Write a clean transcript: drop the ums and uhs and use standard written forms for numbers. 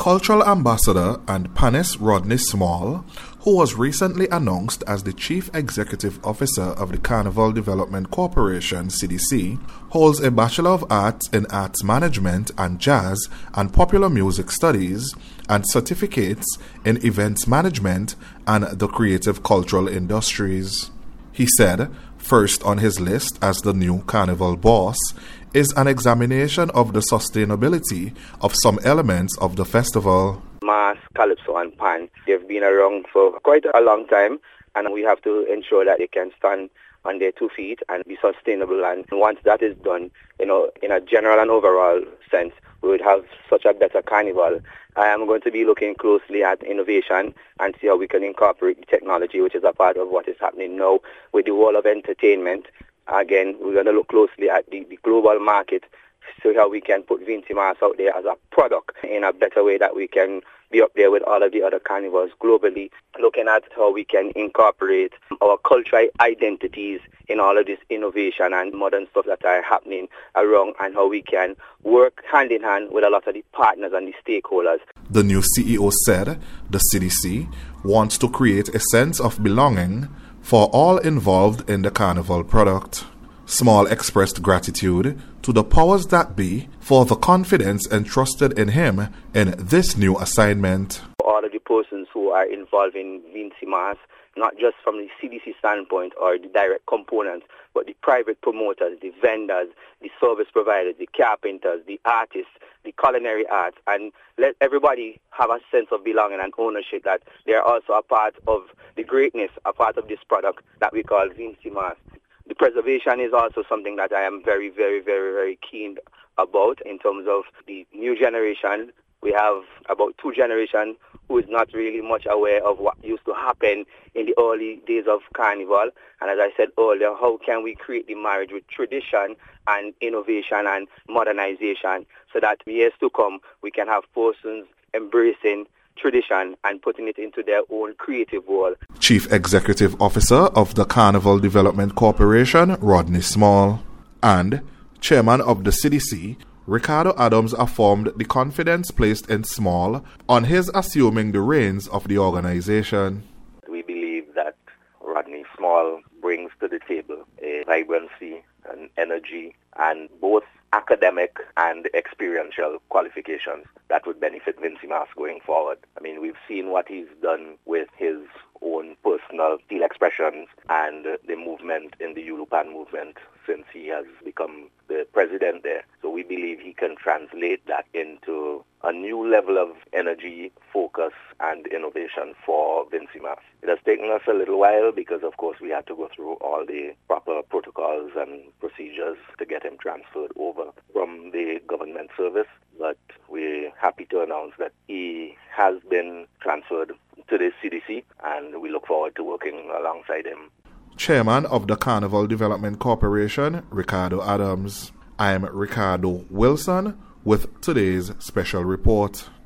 Cultural Ambassador and panist Rodney Small, who was recently announced as the Chief Executive Officer of the Carnival Development Corporation, CDC, holds a Bachelor of Arts in Arts Management and Jazz and Popular Music Studies and certificates in Events Management and the Creative Cultural Industries. He said, first on his list as the new Carnival boss is an examination of the sustainability of some elements of the festival. Mass, Calypso and Pan, they've been around for quite a long time, and we have to ensure that they can stand on their 2 feet and be sustainable. And once that is done, in a general and overall sense, we would have such a better carnival. I am going to be looking closely at innovation and see how we can incorporate technology, which is a part of what is happening now with the world of entertainment. Again, we're going to look closely at the global market, see how we can put Vincy Mas out there as a product in a better way that we can be up there with all of the other carnivals globally, looking at how we can incorporate our cultural identities in all of this innovation and modern stuff that are happening around, and how we can work hand in hand with a lot of the partners and the stakeholders. The new CEO said the CDC wants to create a sense of belonging for all involved in the carnival product. Small expressed gratitude to the powers that be for the confidence entrusted in him in this new assignment. All of the persons who are involved in Vincy Mas, not just from the CDC standpoint or the direct components, but the private promoters, the vendors, the service providers, the carpenters, the artists, the culinary arts, and let everybody have a sense of belonging and ownership that they are also a part of the greatness, a part of this product that we call Vincy Mas. The preservation is also something that I am very, very, very, very keen about in terms of the new generation. We have about 2 generations who is not really much aware of what used to happen in the early days of Carnival. And as I said earlier, how can we create the marriage with tradition and innovation and modernization so that years to come we can have persons embracing tradition and putting it into their own creative world. Chief Executive Officer of the Carnival Development Corporation, Rodney Small, and Chairman of the CDC, Ricardo Adams, affirmed the confidence placed in Small on his assuming the reins of the organization. We believe that Rodney Small brings to the table a vibrancy and energy and both academic and experiential qualifications that would benefit Vincy Mas going forward. I mean, we've seen what he's done with his own personal steel expressions and the movement in the Yulupan movement since he has become the president there. So we believe he can translate that into a new level of energy, focus, and innovation for Vincy Mas. It has taken us a little while because, of course, we had to go through all the proper protocols and procedures to get him transferred over from the government service. But we're happy to announce that he has been transferred to the CDC, and we look forward to working alongside him. Chairman of the Carnival Development Corporation, Ricardo Adams. I am Ricardo Wilson with today's special report.